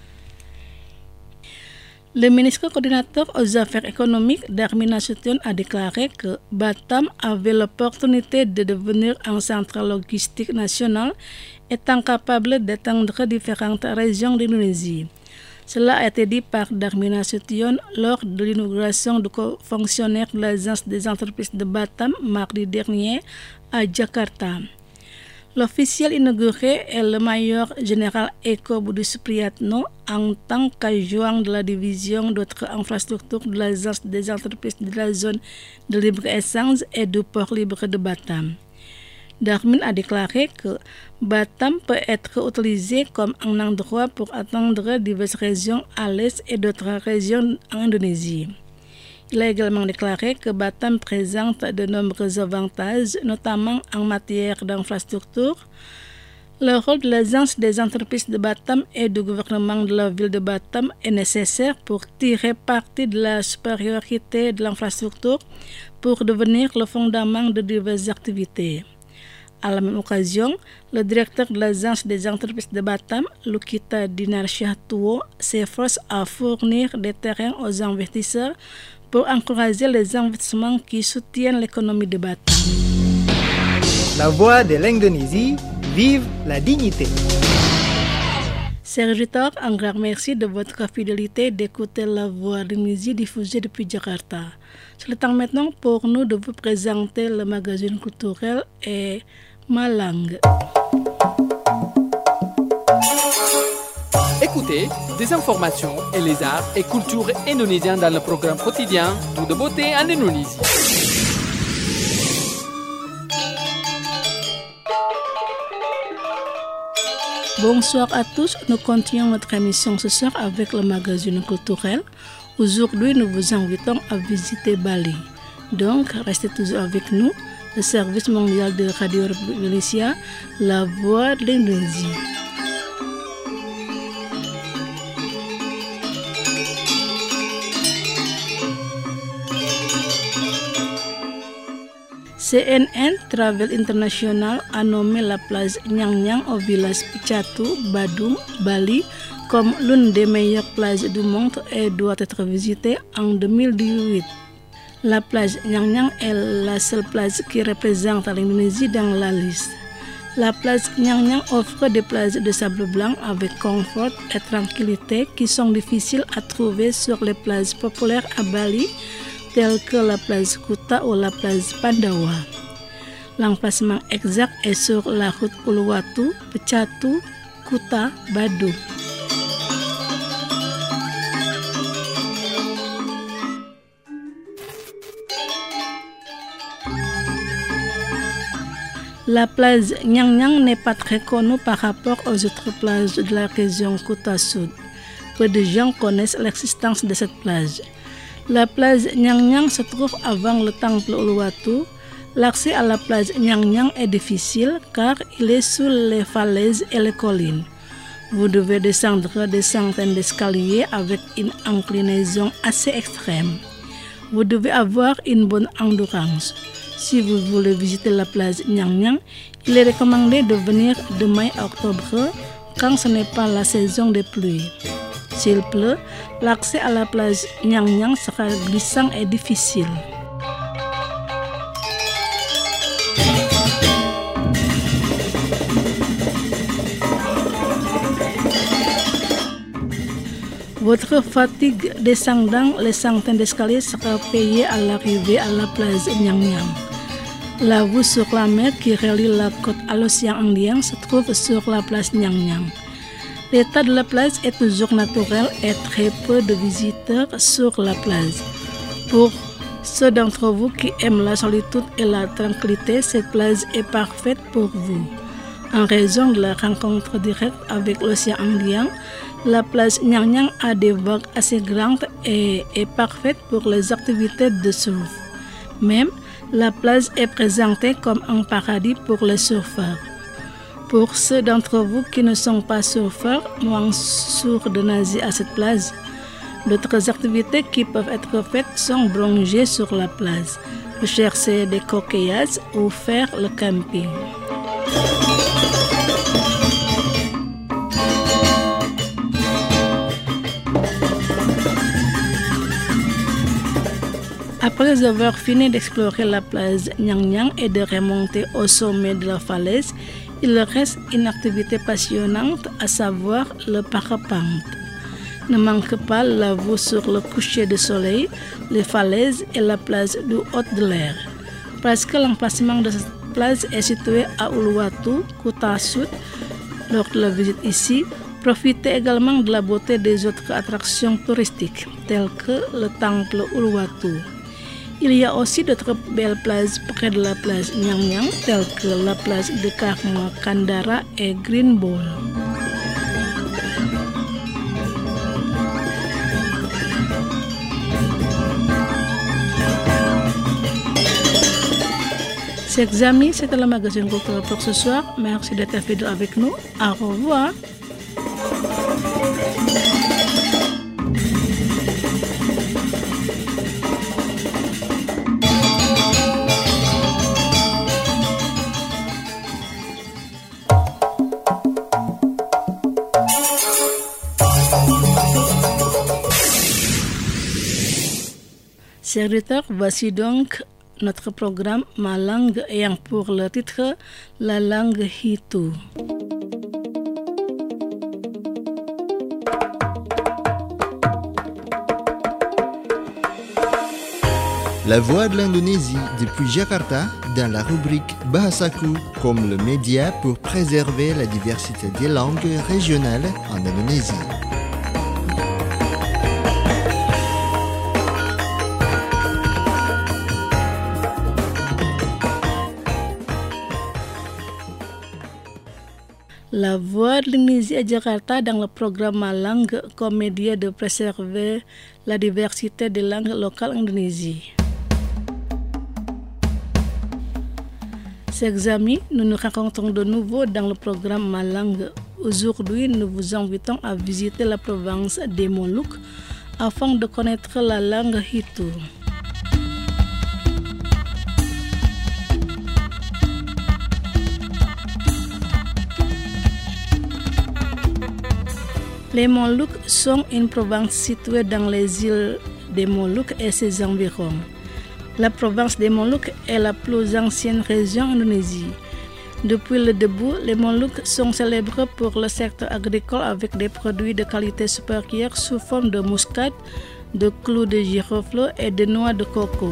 Le ministre coordinateur aux affaires économiques, Darmin Nasution, a déclaré que Batam avait l'opportunité de devenir un centre logistique national étant capable d'atteindre différentes régions d'Indonésie. Cela a été dit par Darmin Nasution lors de l'inauguration du co-fonctionnaire de l'Agence des entreprises de Batam mardi dernier à Jakarta. L'officiel inauguré est le major général Eko Budi Supriyatno en tant qu'adjoint de la division d'autres infrastructures de l'Agence des entreprises de la zone de libre-échange et du port libre de Batam. Darmin a déclaré que Batam peut être utilisé comme un endroit pour atteindre diverses régions à l'est et d'autres régions en Indonésie. Il a également déclaré que Batam présente de nombreux avantages, notamment en matière d'infrastructure. Le rôle de l'Agence des entreprises de Batam et du gouvernement de la ville de Batam est nécessaire pour tirer parti de la supériorité de l'infrastructure pour devenir le fondement de diverses activités. À la même occasion, le directeur de l'Agence des entreprises de Batam, Lukita Dinarsyahtuwo, s'efforce à fournir des terrains aux investisseurs pour encourager les investissements qui soutiennent l'économie de Batam. La voix de l'Indonésie, vive la dignité. Chers auditeurs, un grand merci de votre fidélité d'écouter la voix de l'Indonésie diffusée depuis Jakarta. C'est le temps maintenant pour nous de vous présenter le magazine culturel et ma langue. Écoutez des informations et les arts et cultures indonésiens dans le programme quotidien Tout de beauté en Indonésie. Bonsoir à tous, nous continuons notre émission ce soir avec le magazine culturel. Aujourd'hui, nous vous invitons à visiter Bali. Donc, restez toujours avec nous. Le service mondial de Radio République Indonésia, la voix de l'Indonésie. C N N Travel International a nommé la plage Nyang Nyang au village Picatu, Badung, Bali, comme l'une des meilleures plages du monde et doit être visitée en deux mille dix-huit. La plage Nyang Nyang est la seule plage qui représente l'Indonésie dans la liste. La plage Nyang Nyang offre des plages de sable blanc avec confort et tranquillité qui sont difficiles à trouver sur les plages populaires à Bali, telles que la plage Kuta ou la plage Pandawa. L'emplacement exact est sur la route Uluwatu, Pecatu, Kuta, Badu. La plage Nyang Nyang n'est pas très connue par rapport aux autres plages de la région Kuta Sud. Peu de gens connaissent l'existence de cette plage. La plage Nyang Nyang se trouve avant le temple Uluwatu. L'accès à la plage Nyang Nyang est difficile car il est sous les falaises et les collines. Vous devez descendre des centaines d'escaliers avec une inclinaison assez extrême. Vous devez avoir une bonne endurance. Si vous voulez visiter la plage Nyang Nyang, il est recommandé de venir de mai à octobre quand ce n'est pas la saison des pluies. S'il pleut, l'accès à la plage Nyang Nyang sera glissant et difficile. Votre fatigue descendant les centaines d'escaliers sera payée à l'arrivée à la plage Nyang Nyang. La vue sur la mer qui relie la côte à l'océan Indien se trouve sur la plage Nyang Nyang. L'état de la plage est toujours naturel et très peu de visiteurs sur la plage. Pour ceux d'entre vous qui aiment la solitude et la tranquillité, cette plage est parfaite pour vous. En raison de la rencontre directe avec l'océan Indien, la plage Nyang Nyang a des vagues assez grandes et est parfaite pour les activités de surf. Même, la plage est présentée comme un paradis pour les surfeurs. Pour ceux d'entre vous qui ne sont pas surfeurs, moins sûrs de nager à cette plage, d'autres activités qui peuvent être faites sont bronzer sur la plage, rechercher des coquillages ou faire le camping. Après avoir fini d'explorer la plage Nyang Nyang et de remonter au sommet de la falaise, il reste une activité passionnante, à savoir le parapente. Ne manque pas la vue sur le coucher du soleil, les falaises et la plage du haut de l'air. Parce que l'emplacement de cette plage est situé à Uluwatu, Kuta Sud, lors de la visite ici, profitez également de la beauté des autres attractions touristiques, telles que le temple Uluwatu. Il y a aussi d'autres belles plages près de la plage Nyang Nyang, telles que la plage de Karma Kandara et Green Ball. Chers amis, c'était le magazine culturel pour ce soir. Merci d'être fidèles avec nous. Au revoir. Chers auditeurs, voici donc notre programme Ma langue ayant pour le titre La langue Hitu. La voix de l'Indonésie depuis Jakarta dans la rubrique Bahasaku comme le média pour préserver la diversité des langues régionales en Indonésie. La voix de l'Indonésie à Jakarta dans le programme Ma langue comme média de préserver la diversité des langues locales en Indonésie. Chers amis, nous nous rencontrons de nouveau dans le programme Ma langue. Aujourd'hui, nous vous invitons à visiter la province des Moluques afin de connaître la langue Hitu. Les Moluques sont une province située dans les îles des Moluques et ses environs. La province des Moluques est la plus ancienne région en Indonésie. Depuis le début, les Moluques sont célèbres pour le secteur agricole avec des produits de qualité supérieure sous forme de muscade, de clous de girofle et de noix de coco.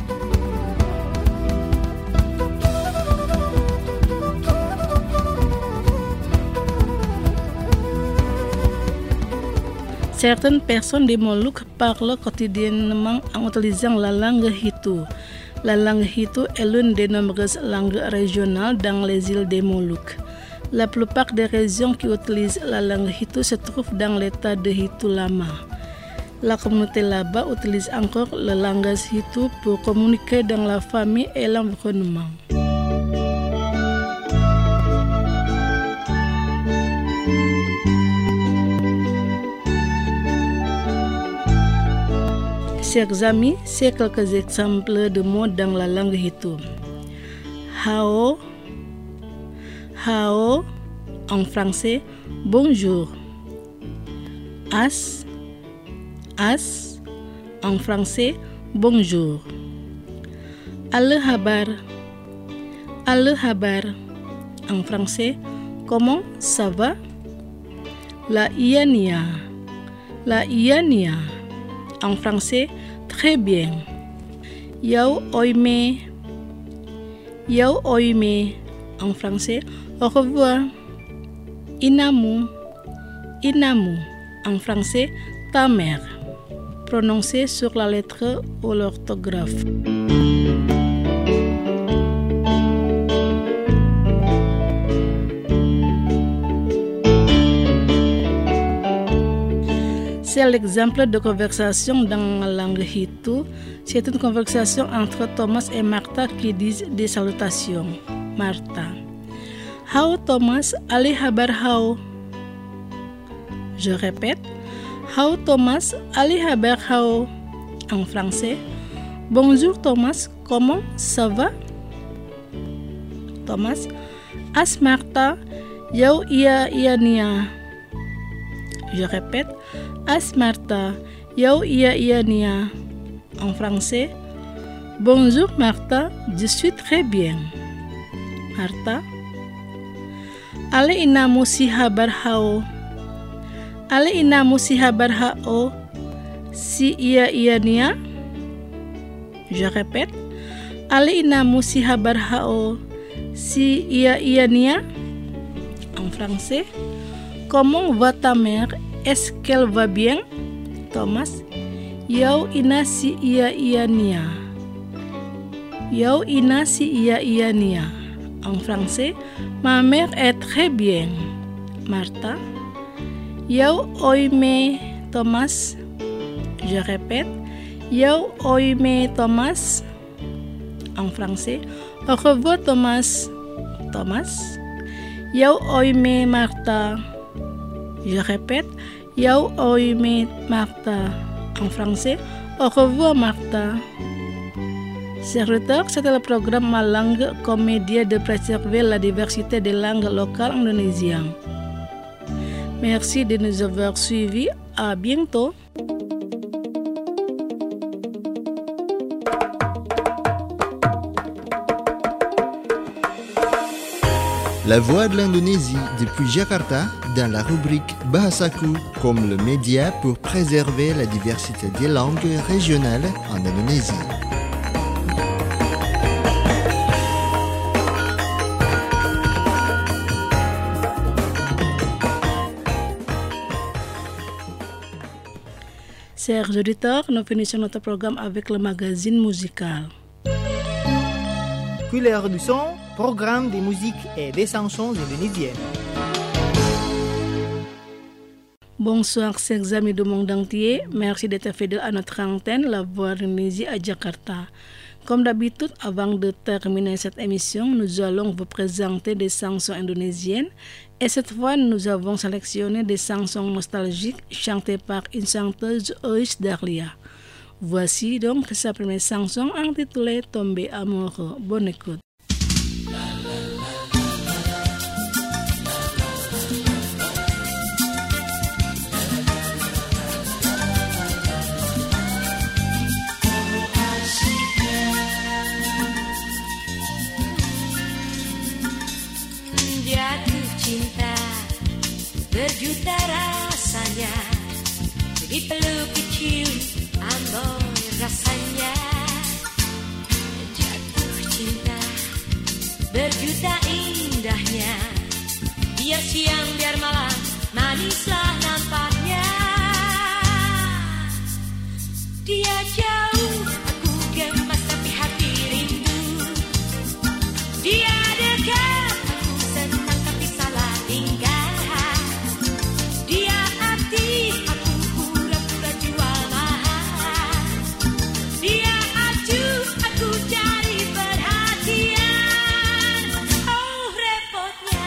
Certaines personnes des Moluques parlent quotidiennement en utilisant la langue Hitu. La langue Hitu est l'une des nombreuses langues régionales dans les îles des Moluques. La plupart des régions qui utilisent la langue Hitu se trouvent dans l'état de Hitu-Lama. La communauté là-bas utilise encore le langage Hitu pour communiquer dans la famille et l'environnement. Chers amis, c'est quelques exemples de mots dans la langue Hitu. Hao, hao, en français, bonjour. As, as, en français, bonjour. Alle habar, alle habar, en français, comment ça va? La iania, la iania, en français, très bien. Yau oime, yau oime, en français, au revoir. Inamu, inamu, en français, ta mère, prononcé sur la lettre ou l'orthographe. C'est l'exemple de conversation dans la langue Hitu. C'est une conversation entre Thomas et Martha qui disent des salutations. Martha. Hao Thomas, ali habar hao. Je répète. Hao Thomas, ali habar hao. En français. Bonjour Thomas, comment ça va? Thomas. As Martha, yau ia ia nia. Je répète. As Martha, yau ia ia nia. En français. Bonjour Martha, je suis très bien. Martha. Ale inamu si habar hao. Ale inamu si habar hao. Si ia ia nia. Je répète. Ale inamu si habar hao. Si ia ia nia. En français. Comment va ta mère? Est-ce qu'elle va bien? Thomas. Yau ina si ia ia nia. Yau ina si ia ia nia. En français, ma mère est très bien. Martha. Yau oime Thomas. Je répète. Yau oime Thomas. En français, au revoir Thomas. Thomas. Yau oime Martha. Je répète. Yau oime Martha. En français, au revoir Martha. Chers auditeurs, c'était le programme Ma langue comme média de préserver la diversité des langues locales indonésiennes. Merci de nous avoir suivis. À bientôt. La Voix de l'Indonésie depuis Jakarta dans la rubrique Bahasaku comme le média pour préserver la diversité des langues régionales en Indonésie. Chers auditeurs, nous finissons notre programme avec le magazine musical. Couleur du son, programme des musiques et des chansons indonésiennes. Bonsoir chers amis du monde entier, merci d'être fidèles à notre antenne, la Voix de l'Indonésie à Jakarta. Comme d'habitude, avant de terminer cette émission, nous allons vous présenter des chansons indonésiennes. Et cette fois, nous avons sélectionné des chansons nostalgiques chantées par une chanteuse Ois Dahlia. Voici donc sa première chanson intitulée Tombe Amoureux. Bonne écoute. Jatuh cinta berjuta rasanya, dipeluk kecium amboi rasanya. Jatuh cinta berjuta indahnya, biar siang biar malam manislah nampaknya. Dia jauh aku gemas tapi hati rindu, dia dekat aku senang tapi salah tingkah, dia aktif aku pura-pura jual mahal, dia acuh aku cari perhatian. Oh repotnya,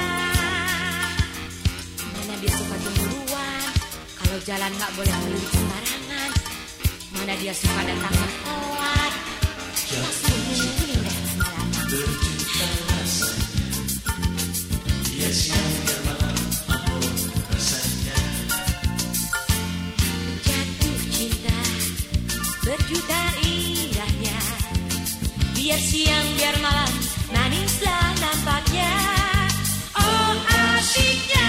mana dia suka cemburuan, kalau jalan gak boleh melirik sembarangan, mana dia suka datang telat, langsung nungguin deh lama-lama. Berjuta rasa, dia siang biar malam apa rasanya. Jatuh cinta berjuta indahnya, biar siang biar malam manislah nampaknya. Oh asyiknya.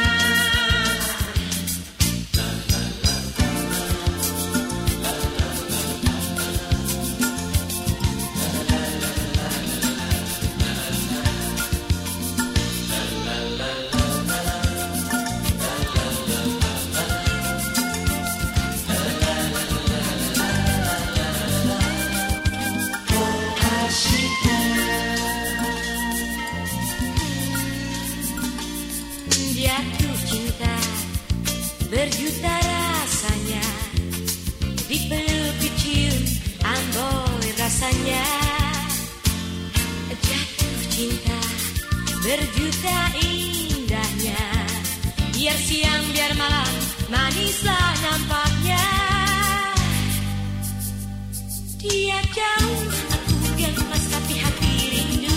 Jatuh cinta berjuta rasanya, dipeluk kecium amboi rasanya. Jatuh cinta berjuta indahnya, biar siang biar malam manislah nampaknya. Dia jauh aku gemas tapi hati rindu,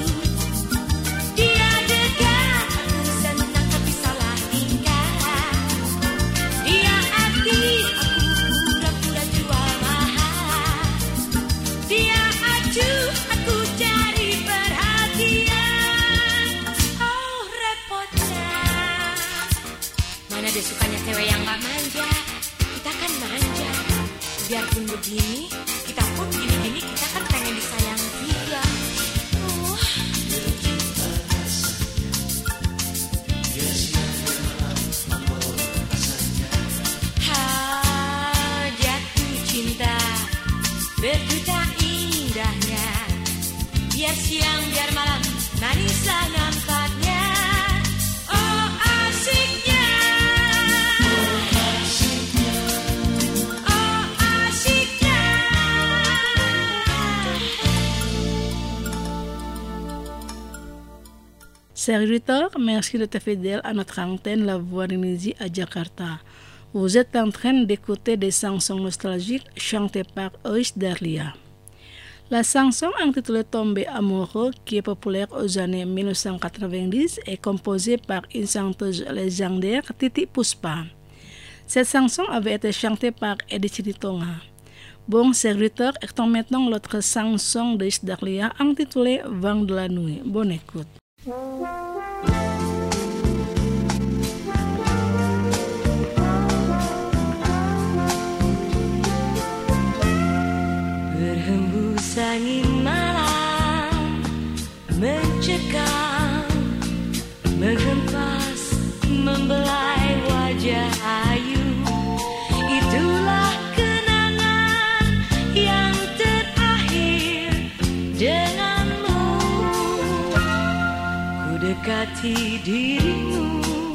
dia dekat aku senang tapi salah tingkah, dia aktif aku pura-pura jual mahal, dia acuh aku cari perhatian. Oh repotnya, mana dia sukanya cewek yang gak manja, kita kan manja. Biarpun begini, kita pun gini-gini, kita kan pengen disayang juga. Oh. Berjuta rasa, dia siang biar malam apa rasanya. Ha, jatuh cinta berjuta indahnya, biar siang biar malam manislah nampaknya. Oh asyiknya. Chers auditeurs, merci d'être fidèles à notre antenne La Voix de Nizi à Jakarta. Vous êtes en train d'écouter des chansons nostalgiques chantées par Ois Darlia. La chanson intitulée Tombé amoureux, qui est populaire aux années mille neuf cent quatre-vingt-dix, est composée par une chanteuse légendaire, Titi Puspa. Cette chanson avait été chantée par Edith Tonga. Bon, chers auditeurs, écoutons maintenant l'autre chanson d'Ois Darlia intitulée Vent de la nuit. Bonne écoute. Berhembus angin malam mencekam, menghempas, membelai wajah ayu. Itulah kenangan yang terakhir denganmu. Ku dekati dirimu,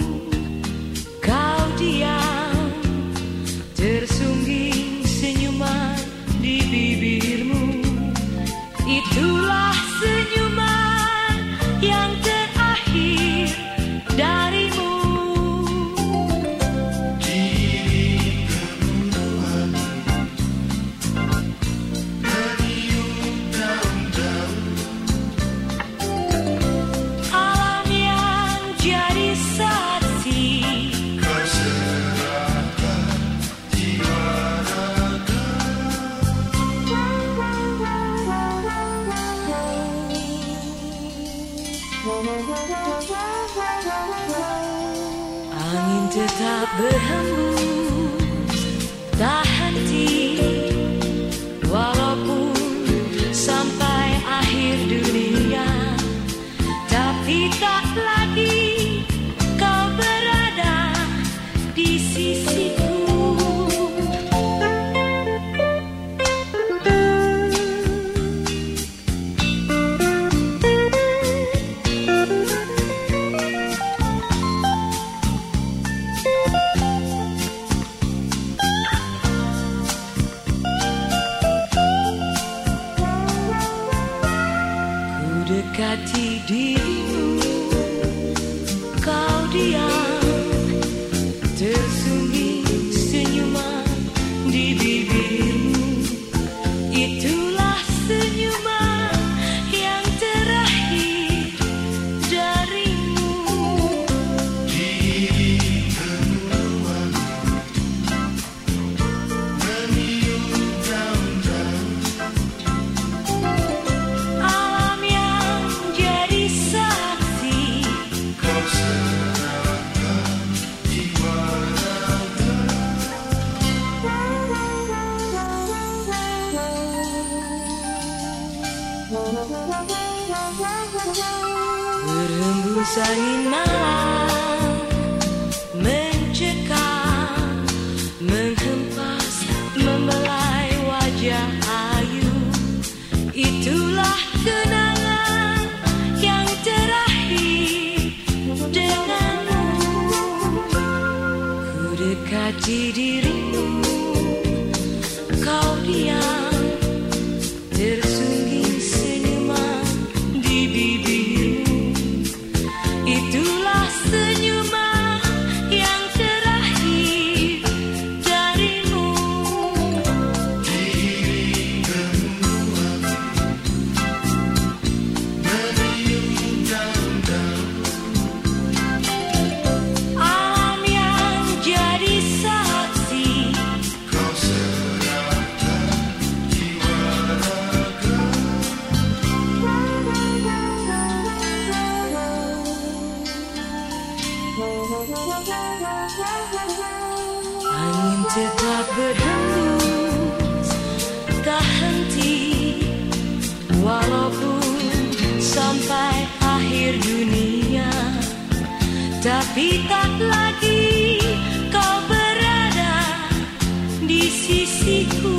kau diam, tersungging senyuman di bibirmu. Itulah senyuman yang terakhir darimu. Diri kemenuhan, tertiup daun-daun. Alam yang jadi satu Angin tetap berhembus, tak henti, walaupun sampai akhir dunia. Tapi tak lagi kau berada di sisiku. Dekati dirimu, kau diam, tersungging senyuman di bibirmu. Itulah senyuman yang terakhir darimu. Diri kemuruan meniup daun-daun. Berhembus angin malam, mencekam, menghempas, membelai wajah ayu. Itulah kenangan yang terakhir denganmu. Ku dekati dirimu, kau diam, tersungging senyuman di bibirmu. Itulah senyuman yang terakhir darimu. Diri kemuruan meniup daun-daun. Alam yang jadi saksi, Kau serahkan jiwa raga. angin tetap berhembus, tak henti, walaupun sampai akhir dunia. Tapi tak lagi kau berada di sisiku.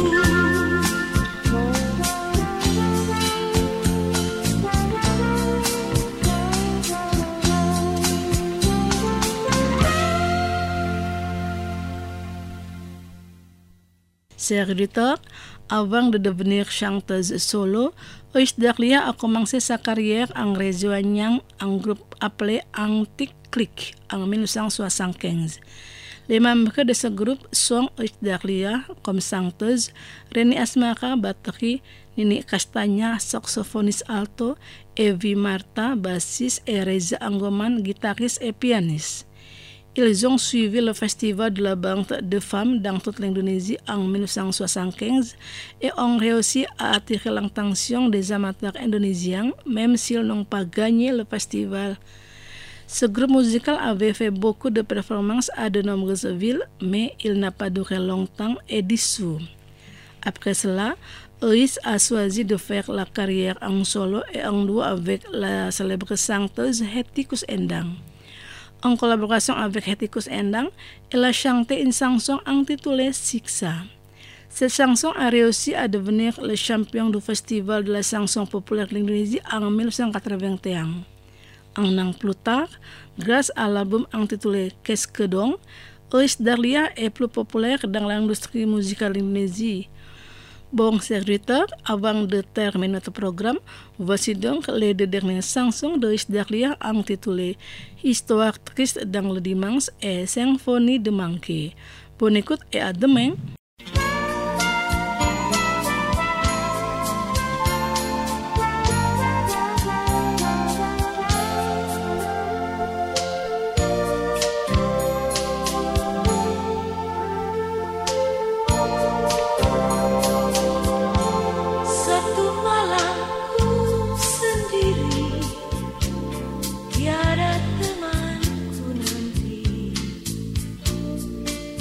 Chers auditeurs, avant de devenir chanteuse solo, Eus Dahlia a commencé sa carrière en rejoignant un groupe appelé Antique Click en dix-neuf cent soixante-quinze. Les membres de ce groupe sont Eus Dahlia comme chanteuse, René Asmara batterie, Nini Castagna saxophoniste alto, Evie Marta bassiste et Reza Angoman guitariste et pianiste. Ils ont suivi le festival de la bande de femmes dans toute l'Indonésie en dix-neuf cent soixante-quinze et ont réussi à attirer l'attention des amateurs indonésiens, même s'ils n'ont pas gagné le festival. Ce groupe musical avait fait beaucoup de performances à de nombreuses villes, mais il n'a pas duré longtemps et dissous. Après cela, Eus a choisi de faire la carrière en solo et en duo avec la célèbre chanteuse Hetty Koes Endang. En collaboration avec Hetty Koes Endang, elle a chanté une chanson intitulée Siksa. Cette chanson a réussi à devenir le champion du festival de la chanson populaire de l'Indonésie en dix-neuf cent quatre-vingt-un. Un an plus tard, grâce à l'album intitulé Qu'est-ce que donc, Eus Dahlia est plus populaire dans l'industrie musicale d'Indonésie. Bon serviteur, avant de terminer notre programme, voici donc les deux dernières chansons de Eus Dahlia intitulées Histoire triste dans le dimanche et Symphonie de manquer. Bonne écoute et à demain.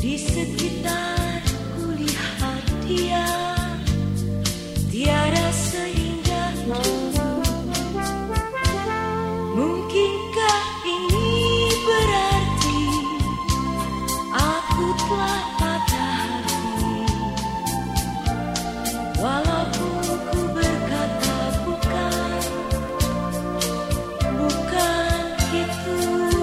Di sekitarku lihat dia, tiada seindah dulu. Mungkinkah ini berarti aku telah patah hati? Walaupun ku berkata bukan, bukan itu.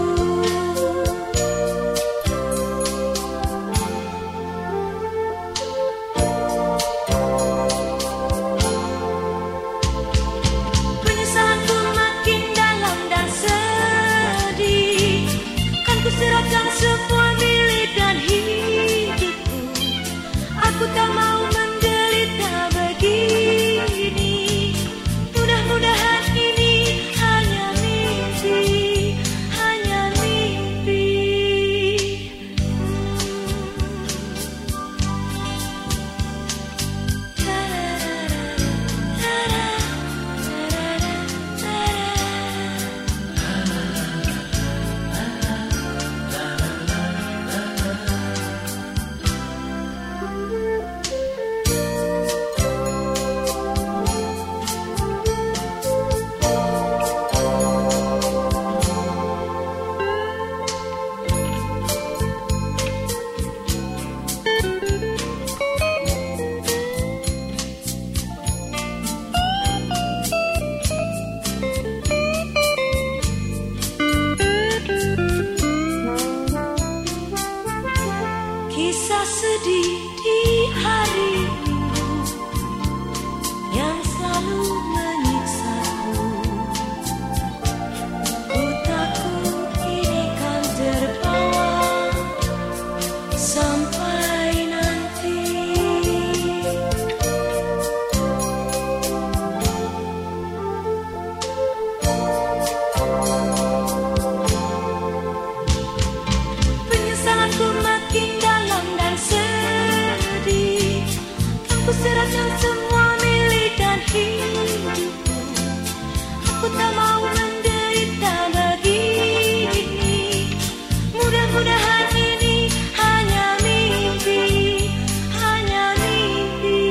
Penyesalanku makin dalam dan sedih, kan ku serahkan semua milik dan hidupku. Aku tak mau menderita begini. Mudah-mudahan ini hanya mimpi, hanya mimpi. Kisah sedih di hari Minggu yang selalu menyiksaku. Ku takut ini kan terbawa sampai nanti. Penyesalanku makin dalam dan sedih, kan ku serahkan semua milik dan hidupku. Aku tak mau menderita begini. Mudah-mudahan ini hanya mimpi, hanya mimpi.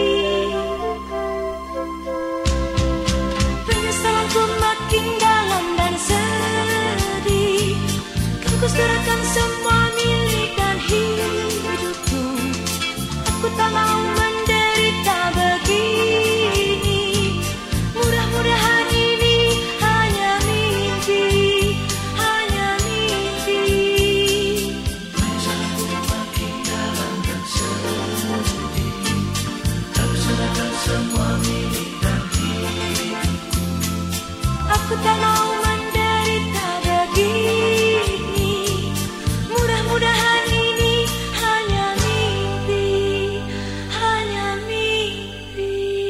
Penyesalanku makin dalam dan sedih, kan ku serahkan semua milik dan hidupku. Aku tak mau menderita begini. Mudah-mudahan ini hanya mimpi, hanya mimpi. Penyesalanku makin dalam dan sedih, kan ku serahkan semua milik dan hidupku. Aku tak mau menderita begini. Mudah-mudahan ini hanya mimpi, hanya mimpi.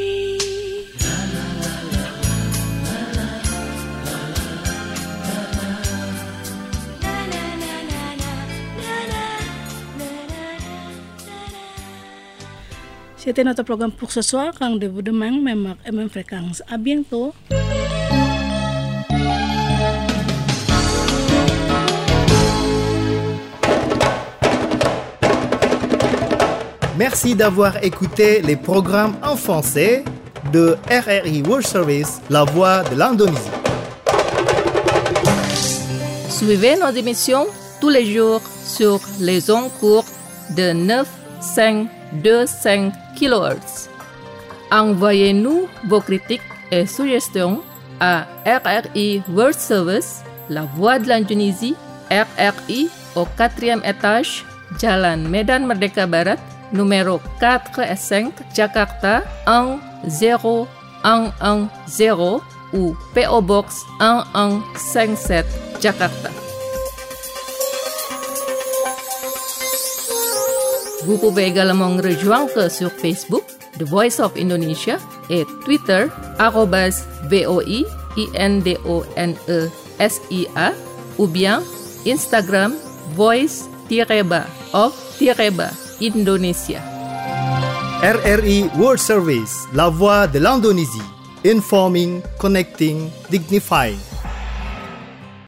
C'était notre programme pour ce soir. Rendez-vous demain, même heure et même fréquence. À bientôt. Merci d'avoir écouté les programmes en français de R R I World Service, La Voix de l'Indonésie. Suivez nos émissions tous les jours sur les ondes courtes de neuf cinq deux cinq kilohertz. Envoyez-nous vos critiques et suggestions à R R I World Service, La Voix de l'Indonésie, R R I au quatrième étage, Jalan Medan Merdeka Barat, numéro quatre et cinq, Jakarta un zéro un un zéro ou P O Box un un cinq sept, Jakarta. Vous pouvez également nous rejoindre sur Facebook, The Voice of Indonesia, et Twitter, arobase V O I I N D O N E S I A, ou bien Instagram, voice-ba of-ba Indonesia. R R I World Service, La Voix de l'Indonésie. Informing, connecting, dignifying.